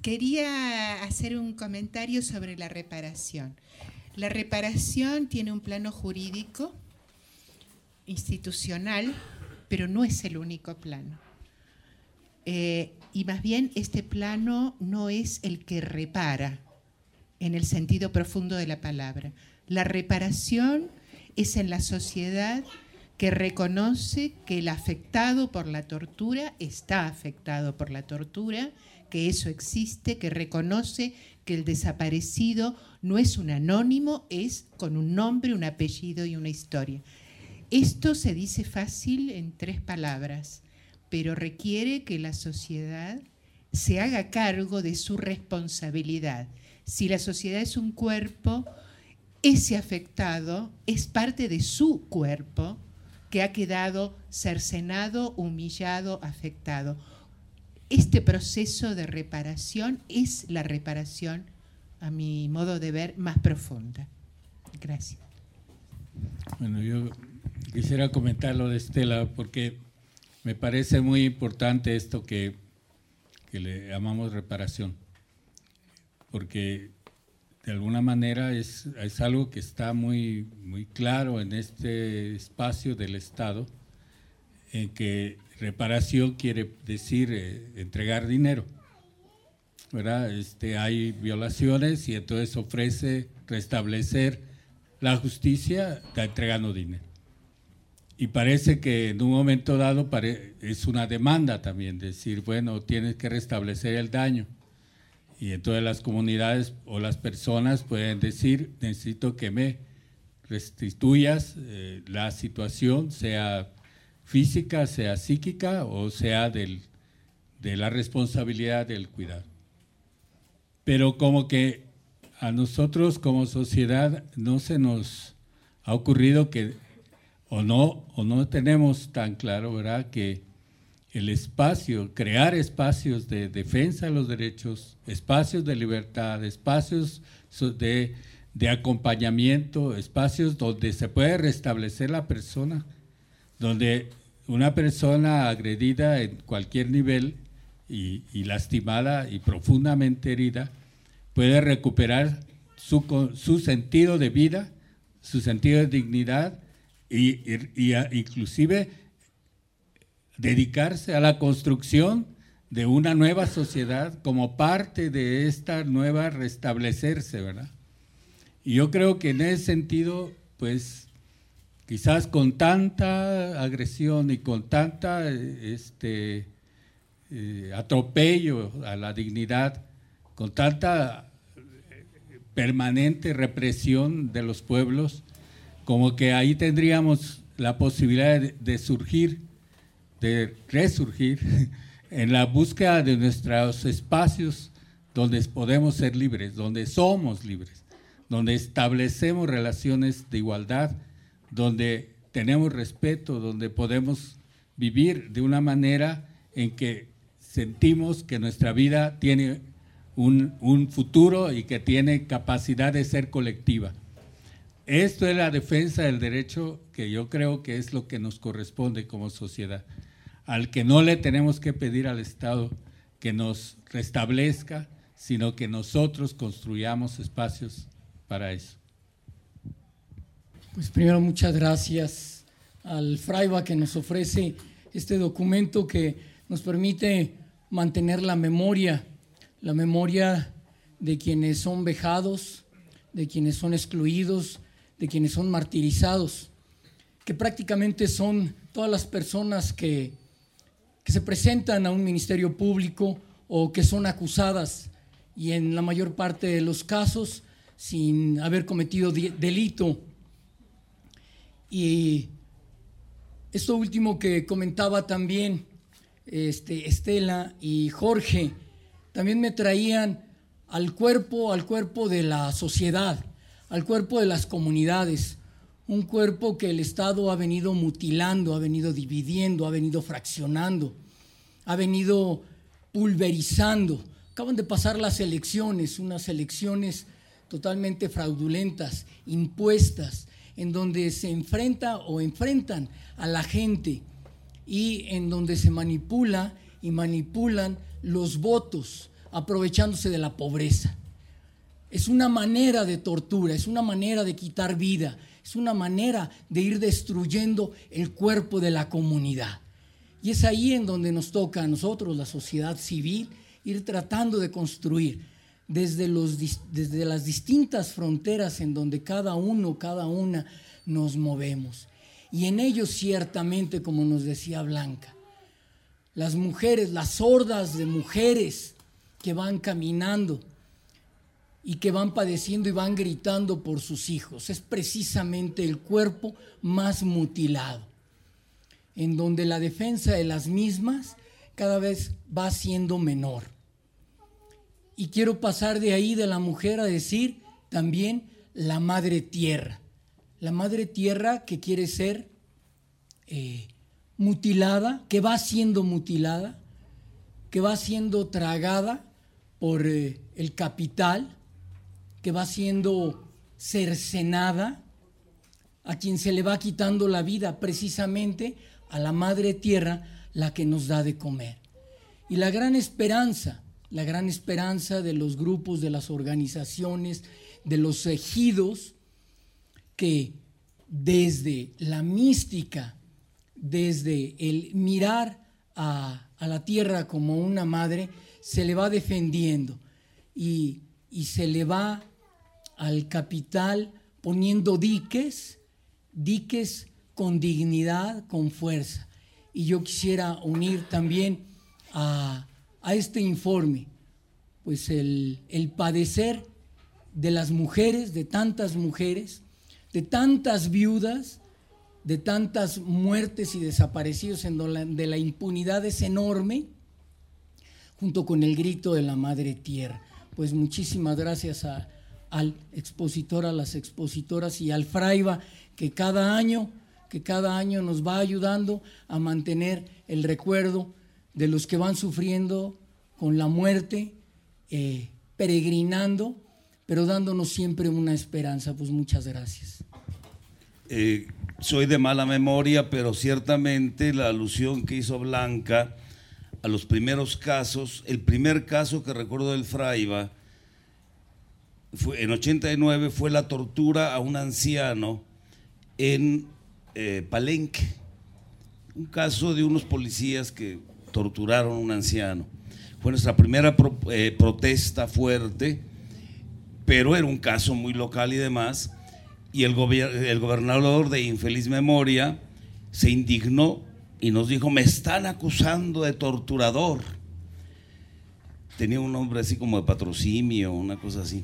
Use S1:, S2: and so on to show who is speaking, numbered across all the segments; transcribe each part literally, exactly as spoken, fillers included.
S1: quería hacer un comentario sobre la reparación. La reparación tiene un plano jurídico, institucional, pero no es el único plano. Eh, y más bien este plano no es el que repara en el sentido profundo de la palabra. La reparación es en la sociedad que reconoce que el afectado por la tortura está afectado por la tortura, que eso existe, que reconoce que el desaparecido no es un anónimo, es con un nombre, un apellido y una historia. Esto se dice fácil en tres palabras, pero requiere que la sociedad se haga cargo de su responsabilidad. Si la sociedad es un cuerpo, ese afectado es parte de su cuerpo que ha quedado cercenado, humillado, afectado. Este proceso de reparación es la reparación, a mi modo de ver, más profunda. Gracias.
S2: Bueno, yo quisiera comentar lo de Estela porque me parece muy importante esto que, que le llamamos reparación, porque de alguna manera es, es algo que está muy, muy claro en este espacio del Estado, en que reparación quiere decir eh, entregar dinero, ¿verdad? Este, hay violaciones y entonces ofrece restablecer la justicia entregando dinero. Y parece que en un momento dado pare, es una demanda también, decir, bueno, tienes que restablecer el daño. Y entonces las comunidades o las personas pueden decir, necesito que me restituyas eh, la situación, sea física, sea psíquica o sea del, de la responsabilidad del cuidado. Pero como que a nosotros como sociedad no se nos ha ocurrido que, o no, o no tenemos tan claro, ¿verdad?, que el espacio, crear espacios de defensa de los derechos, espacios de libertad, espacios de, de acompañamiento, espacios donde se puede restablecer la persona, donde una persona agredida en cualquier nivel y, y lastimada y profundamente herida puede recuperar su, su sentido de vida, su sentido de dignidad y, y, y a, inclusive dedicarse a la construcción de una nueva sociedad como parte de esta nueva restablecerse, ¿verdad? Y yo creo que en ese sentido, pues, quizás con tanta agresión y con tanta este, eh, atropello a la dignidad, con tanta permanente represión de los pueblos, como que ahí tendríamos la posibilidad de, de surgir, de resurgir en la búsqueda de nuestros espacios donde podemos ser libres, donde somos libres, donde establecemos relaciones de igualdad, donde tenemos respeto, donde podemos vivir de una manera en que sentimos que nuestra vida tiene un, un futuro y que tiene capacidad de ser colectiva. Esto es la defensa del derecho que yo creo que es lo que nos corresponde como sociedad, al que no le tenemos que pedir al Estado que nos restablezca, sino que nosotros construyamos espacios para eso.
S3: Pues primero muchas gracias al Fraiba que nos ofrece este documento que nos permite mantener la memoria, la memoria de quienes son vejados, de quienes son excluidos, de quienes son martirizados, que prácticamente son todas las personas que, que se presentan a un ministerio público o que son acusadas y en la mayor parte de los casos sin haber cometido delito. Y esto último que comentaba también este, Estela y Jorge, también me traían al cuerpo, al cuerpo de la sociedad, al cuerpo de las comunidades, un cuerpo que el Estado ha venido mutilando, ha venido dividiendo, ha venido fraccionando, ha venido pulverizando. Acaban de pasar las elecciones, unas elecciones totalmente fraudulentas, impuestas, en donde se enfrenta o enfrentan a la gente y en donde se manipula y manipulan los votos aprovechándose de la pobreza. Es una manera de tortura, es una manera de quitar vida, es una manera de ir destruyendo el cuerpo de la comunidad. Y es ahí en donde nos toca a nosotros, la sociedad civil, ir tratando de construir desde, los, desde las distintas fronteras en donde cada uno, cada una nos movemos. Y en ello ciertamente, como nos decía Blanca, las mujeres, las hordas de mujeres que van caminando y que van padeciendo y van gritando por sus hijos, es precisamente el cuerpo más mutilado, en donde la defensa de las mismas cada vez va siendo menor. Y quiero pasar de ahí de la mujer a decir también la madre tierra. La madre tierra que quiere ser eh, mutilada, que va siendo mutilada, que va siendo tragada por eh, el capital, que va siendo cercenada, a quien se le va quitando la vida, precisamente a la madre tierra, la que nos da de comer. Y la gran esperanza, la gran esperanza de los grupos, de las organizaciones, de los ejidos, que desde la mística, desde el mirar a, a la tierra como una madre, se le va defendiendo y, y se le va al capital poniendo diques, diques con dignidad, con fuerza. Y yo quisiera unir también a, a este informe, pues el, el padecer de las mujeres, de tantas mujeres, de tantas viudas, de tantas muertes y desaparecidos, en donde la impunidad es enorme, junto con el grito de la madre tierra. Pues muchísimas gracias a, al expositor, a las expositoras y al Fraiba, que cada año, que cada año nos va ayudando a mantener el recuerdo de los que van sufriendo con la muerte, eh, peregrinando, pero dándonos siempre una esperanza. Pues muchas gracias.
S4: Eh, soy de mala memoria, pero ciertamente la alusión que hizo Blanca a los primeros casos, el primer caso que recuerdo del Fraiba, fue, en ochenta y nueve, fue la tortura a un anciano en eh, Palenque, un caso de unos policías que torturaron a un anciano. Fue nuestra primera pro, eh, protesta fuerte, pero era un caso muy local y demás, y el, gobier- el gobernador de infeliz memoria se indignó y nos dijo: me están acusando de torturador. Tenía un nombre así como de patrocinio, una cosa así.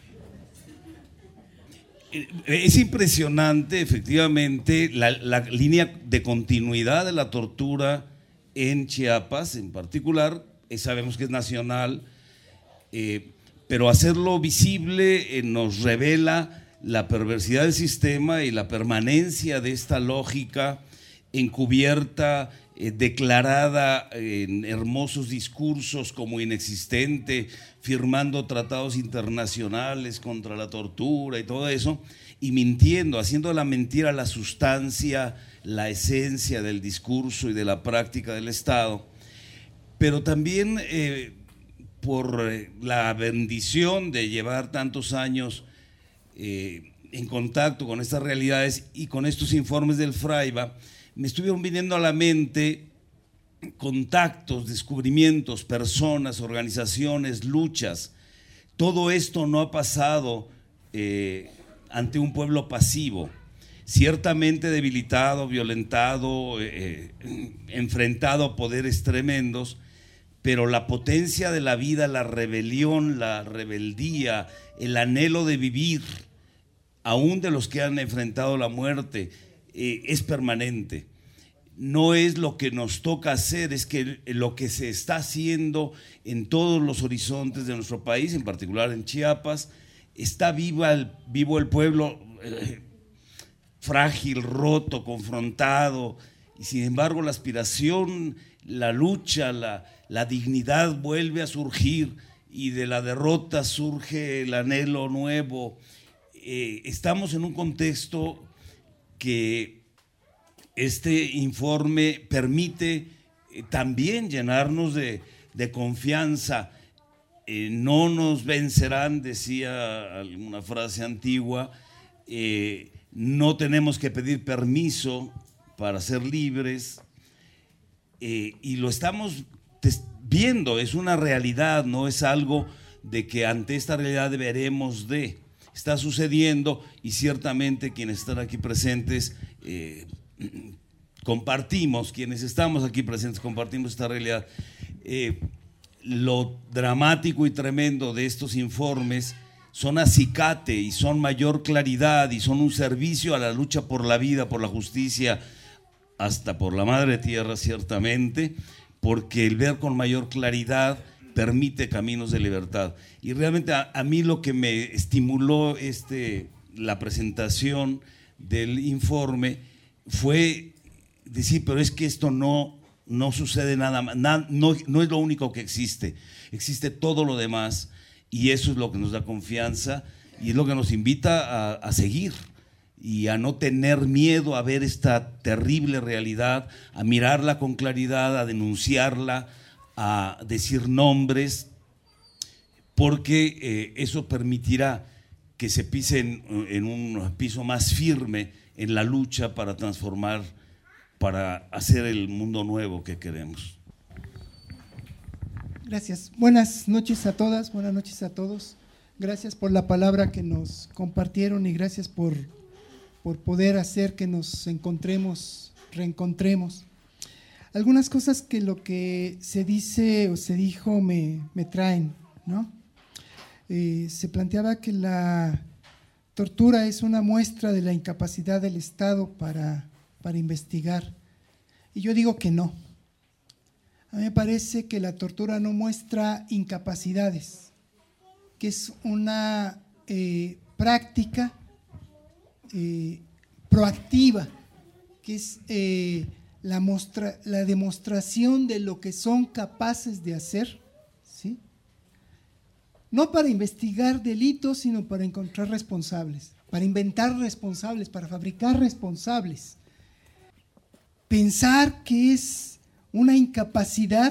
S4: Es impresionante, efectivamente, la, la línea de continuidad de la tortura en Chiapas en particular. Eh, sabemos que es nacional, eh, pero hacerlo visible eh, nos revela la perversidad del sistema y la permanencia de esta lógica encubierta, eh, declarada en hermosos discursos como inexistente, firmando tratados internacionales contra la tortura y todo eso, y mintiendo, haciendo de la mentira la sustancia, la esencia del discurso y de la práctica del Estado. Pero también eh, por la bendición de llevar tantos años eh, en contacto con estas realidades y con estos informes del Fraiba, me estuvieron viniendo a la mente contactos, descubrimientos, personas, organizaciones, luchas. Todo esto no ha pasado eh, ante un pueblo pasivo, ciertamente debilitado, violentado, eh, enfrentado a poderes tremendos, pero la potencia de la vida, la rebelión, la rebeldía, el anhelo de vivir, aún de los que han enfrentado la muerte, eh, es permanente. No es lo que nos toca hacer, es que lo que se está haciendo en todos los horizontes de nuestro país, en particular en Chiapas, está viva el, vivo el pueblo, eh, frágil, roto, confrontado, y sin embargo la aspiración, la lucha, la, la dignidad vuelve a surgir, y de la derrota surge el anhelo nuevo. Eh, estamos en un contexto que este informe permite eh, también llenarnos de, de confianza. eh, no nos vencerán, decía alguna frase antigua, eh, no tenemos que pedir permiso para ser libres, eh, y lo estamos viendo, es una realidad, no es algo de que ante esta realidad deberemos de, está sucediendo, y ciertamente quienes están aquí presentes eh, compartimos, quienes estamos aquí presentes compartimos esta realidad. Eh, lo dramático y tremendo de estos informes son acicate y son mayor claridad y son un servicio a la lucha por la vida, por la justicia, hasta por la madre tierra ciertamente, porque el ver con mayor claridad permite caminos de libertad. Y realmente a, a mí lo que me estimuló este, la presentación del informe fue decir, pero es que esto no, no sucede nada más, na, no, no es lo único que existe, existe todo lo demás, y eso es lo que nos da confianza y es lo que nos invita a, a seguir y a no tener miedo a ver esta terrible realidad, a mirarla con claridad, a denunciarla, a decir nombres, porque eh, eso permitirá que se pise en, en un piso más firme en la lucha para transformar, para hacer el mundo nuevo que queremos.
S5: Gracias. Buenas noches a todas, buenas noches a todos. Gracias por la palabra que nos compartieron y gracias por, por poder hacer que nos encontremos, reencontremos. Algunas cosas que lo que se dice o se dijo me, me traen, ¿no? Eh, se planteaba que la tortura es una muestra de la incapacidad del Estado para, para investigar. Y yo digo que no. A mí me parece que la tortura no muestra incapacidades, que es una eh, práctica eh, proactiva, que es eh, la, mostra, la demostración de lo que son capaces de hacer, ¿sí? No para investigar delitos, sino para encontrar responsables, para inventar responsables, para fabricar responsables. Pensar que es una incapacidad,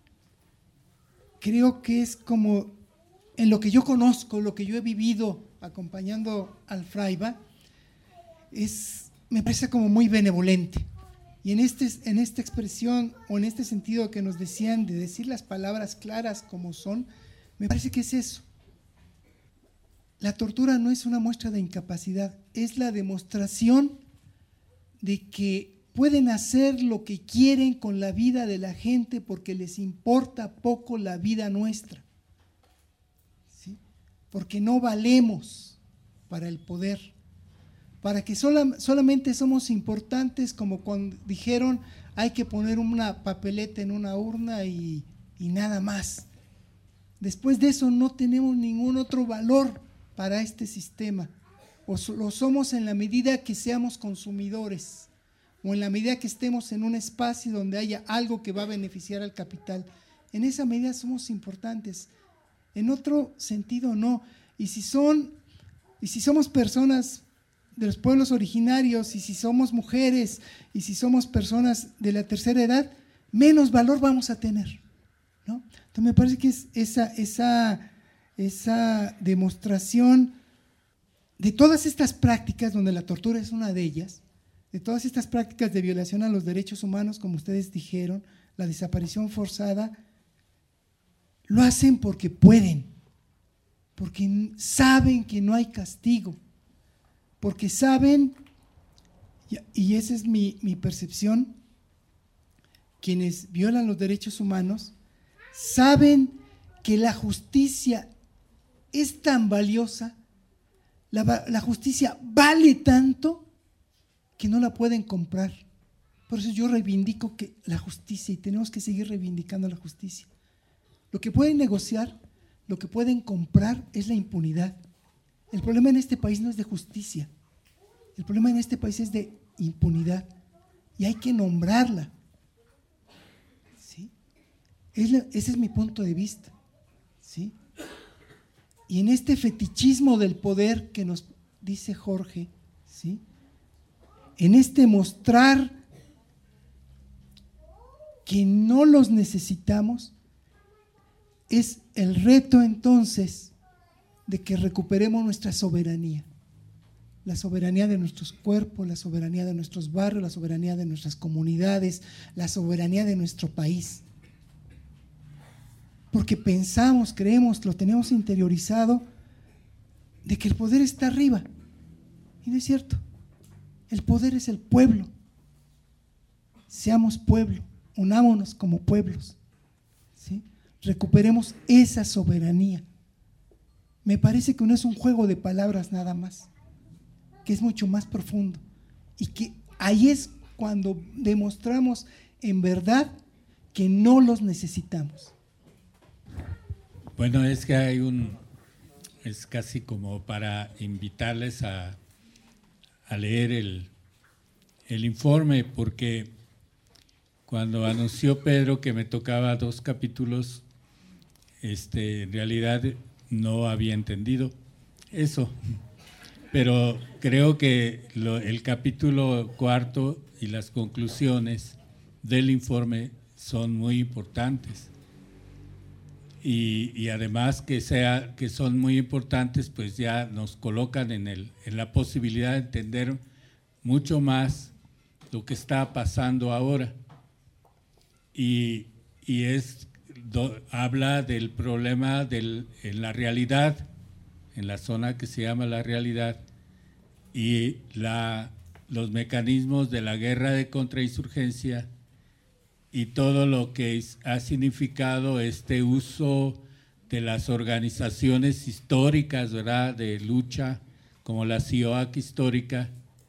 S5: creo que es como en lo que yo conozco, lo que yo he vivido acompañando al Fraiba, es, me parece como muy benevolente. Y en, este, en esta expresión o en este sentido que nos decían de decir las palabras claras como son, me parece que es eso. La tortura no es una muestra de incapacidad, es la demostración de que pueden hacer lo que quieren con la vida de la gente porque les importa poco la vida nuestra, ¿sí? Porque no valemos para el poder, para que sola, solamente somos importantes como cuando dijeron hay que poner una papeleta en una urna y, y nada más. Después de eso no tenemos ningún otro valor para este sistema, o lo somos en la medida que seamos consumidores, o en la medida que estemos en un espacio donde haya algo que va a beneficiar al capital. En esa medida somos importantes, en otro sentido no. Y si son, y si somos personas de los pueblos originarios, y si somos mujeres, y si somos personas de la tercera edad, menos valor vamos a tener, ¿no? Entonces me parece que es esa, esa, esa demostración de todas estas prácticas, donde la tortura es una de ellas, de todas estas prácticas de violación a los derechos humanos, como ustedes dijeron, la desaparición forzada, lo hacen porque pueden, porque saben que no hay castigo, porque saben, y esa es mi, mi percepción, quienes violan los derechos humanos, saben que la justicia es tan valiosa, la, la justicia vale tanto, que no la pueden comprar. Por eso yo reivindico que la justicia, y tenemos que seguir reivindicando la justicia. Lo que pueden negociar, lo que pueden comprar es la impunidad. El problema en este país no es de justicia, el problema en este país es de impunidad, y hay que nombrarla, ¿sí? Es la, ese es mi punto de vista, ¿sí? Y en este fetichismo del poder que nos dice Jorge, ¿sí?, en este mostrar que no los necesitamos, es el reto entonces de que recuperemos nuestra soberanía. La soberanía de nuestros cuerpos, la soberanía de nuestros barrios, la soberanía de nuestras comunidades, la soberanía de nuestro país. Porque pensamos, creemos, lo tenemos interiorizado de que el poder está arriba. Y no es cierto. El poder es el pueblo. Seamos pueblo, unámonos como pueblos, ¿sí? Recuperemos esa soberanía. Me parece que no es un juego de palabras nada más, que es mucho más profundo y que ahí es cuando demostramos en verdad que no los necesitamos.
S2: Bueno, es que hay un, es casi como para invitarles a, a leer el, el informe, porque cuando anunció Pedro que me tocaba dos capítulos, este, en realidad no había entendido eso. Pero creo que lo, el capítulo cuarto y las conclusiones del informe son muy importantes. Y, y además que, sea, que son muy importantes, pues ya nos colocan en, el, en la posibilidad de entender mucho más lo que está pasando ahora. Y, y es, do, habla del problema del, en la realidad, en la zona que se llama la realidad, y la, los mecanismos de la guerra de contrainsurgencia y todo lo que ha significado este uso de las organizaciones históricas, ¿verdad?, de lucha, como la C I O A C histórica,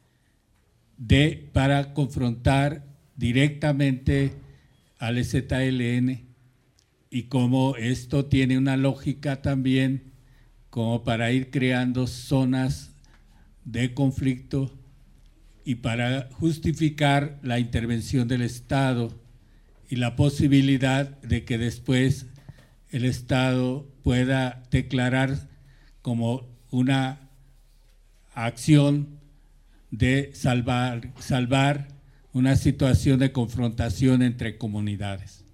S2: de, para confrontar directamente al E Z L N, y cómo esto tiene una lógica también como para ir creando zonas de conflicto y para justificar la intervención del Estado y la posibilidad de que después el Estado pueda declarar como una acción de salvar, salvar una situación de confrontación entre comunidades.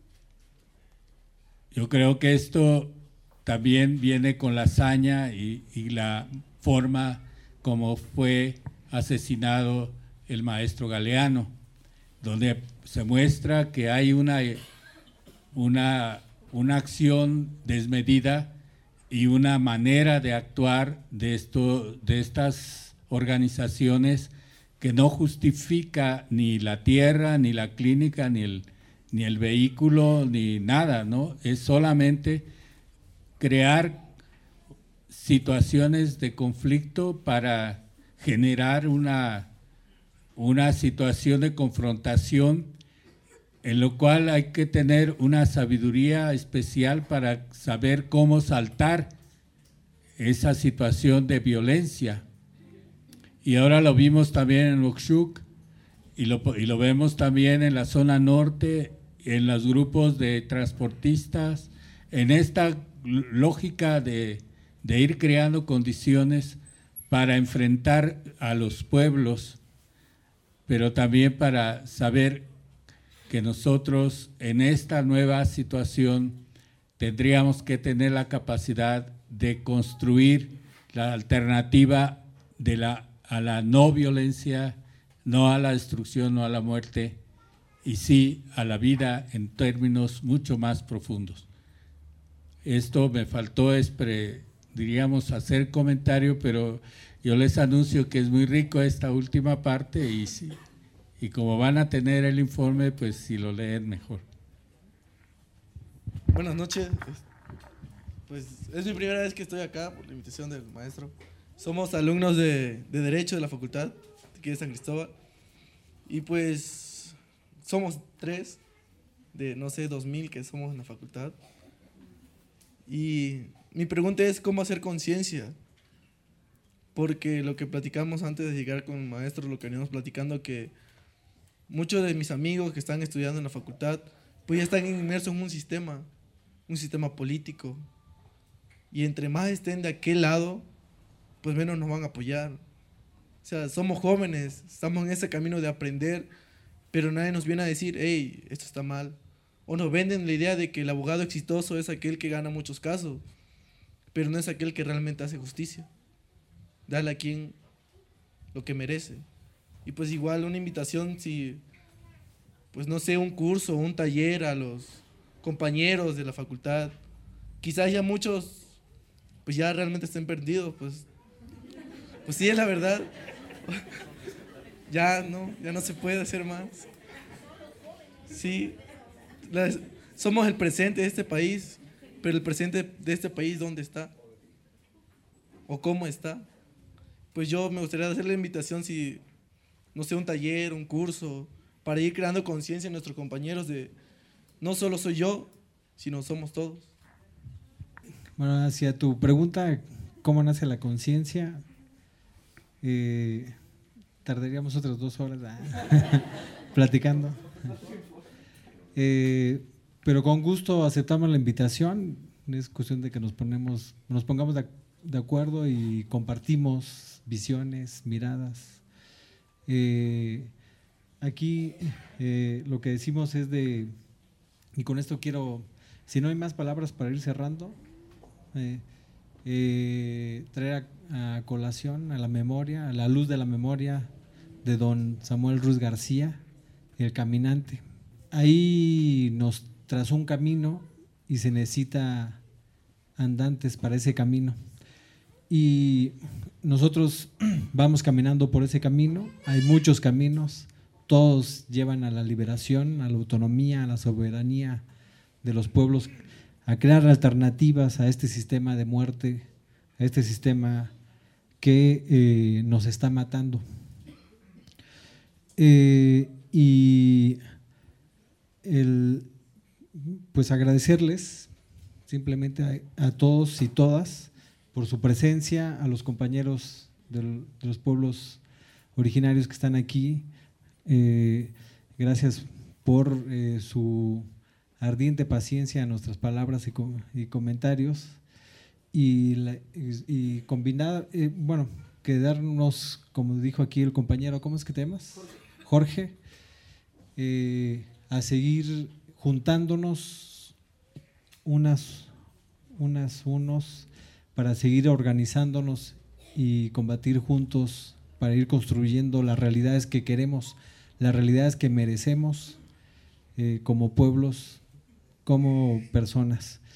S2: Yo creo que esto también viene con la hazaña y, y la forma como fue asesinado el maestro Galeano, donde se muestra que hay una, una, una acción desmedida y una manera de actuar de, esto, de estas organizaciones que no justifica ni la tierra, ni la clínica, ni el, ni el vehículo, ni nada, ¿no? Es solamente crear situaciones de conflicto para generar una, una situación de confrontación, en lo cual hay que tener una sabiduría especial para saber cómo saltar esa situación de violencia. Y ahora lo vimos también en Oxchuc y lo, y lo vemos también en la zona norte, en los grupos de transportistas, en esta lógica de, de ir creando condiciones para enfrentar a los pueblos, pero también para saber que nosotros en esta nueva situación tendríamos que tener la capacidad de construir la alternativa de la, a la no violencia, no a la destrucción, no a la muerte, y sí a la vida en términos mucho más profundos. Esto me faltó, expre, diríamos, hacer comentario, pero yo les anuncio que es muy rico esta última parte y, sí, y como van a tener el informe, pues si lo leen mejor.
S6: Buenas noches. Pues es mi primera vez que estoy acá por la invitación del maestro. Somos alumnos de, de Derecho de la facultad de aquí de San Cristóbal y pues somos tres de no sé dos mil que somos en la facultad. Y mi pregunta es cómo hacer conciencia, porque lo que platicamos antes de llegar con el maestro, lo que veníamos platicando, que muchos de mis amigos que están estudiando en la facultad pues ya están inmersos en un sistema, un sistema político, y entre más estén de aquel lado, pues menos nos van a apoyar. O sea, somos jóvenes, estamos en ese camino de aprender, pero nadie nos viene a decir, hey, esto está mal, o nos venden la idea de que el abogado exitoso es aquel que gana muchos casos, pero no es aquel que realmente hace justicia. Dale a quien lo que merece. Y pues igual una invitación, si, pues no sé, un curso, un taller a los compañeros de la facultad. Quizás ya muchos, pues ya realmente estén perdidos, pues, pues sí es la verdad. Ya no, ya no se puede hacer más. Sí, la, somos el presente de este país, pero el presente de este país, ¿dónde está? ¿O cómo está? Pues yo me gustaría hacer la invitación, si, no sé, un taller, un curso, para ir creando conciencia en nuestros compañeros de no solo soy yo, sino somos todos.
S7: Bueno, hacia tu pregunta, ¿cómo nace la conciencia? Eh, tardaríamos otras dos horas ah, platicando. Eh, pero con gusto aceptamos la invitación. Es cuestión de que nos ponemos, nos pongamos de, de acuerdo y compartimos visiones, miradas. Eh, aquí eh, lo que decimos es de, y con esto quiero, si no hay más palabras para ir cerrando, eh, eh, traer a, a colación, a la memoria, a la luz de la memoria de don Samuel Ruz García, el caminante. Ahí nos trazó un camino y se necesita andantes para ese camino. Y nosotros vamos caminando por ese camino, hay muchos caminos, todos llevan a la liberación, a la autonomía, a la soberanía de los pueblos, a crear alternativas a este sistema de muerte, a este sistema que eh, nos está matando. Eh, y el, pues agradecerles simplemente a, a todos y todas por su presencia, a los compañeros del, de los pueblos originarios que están aquí. Eh, gracias por eh, su ardiente paciencia a nuestras palabras y, com y comentarios. Y, la, y, y combinar, eh, bueno, quedarnos, como dijo aquí el compañero, ¿cómo es que te llamas? Jorge, eh, a seguir juntándonos unas, unas, unos, para seguir organizándonos y combatir juntos, para ir construyendo las realidades que queremos, las realidades que merecemos eh, como pueblos, como personas.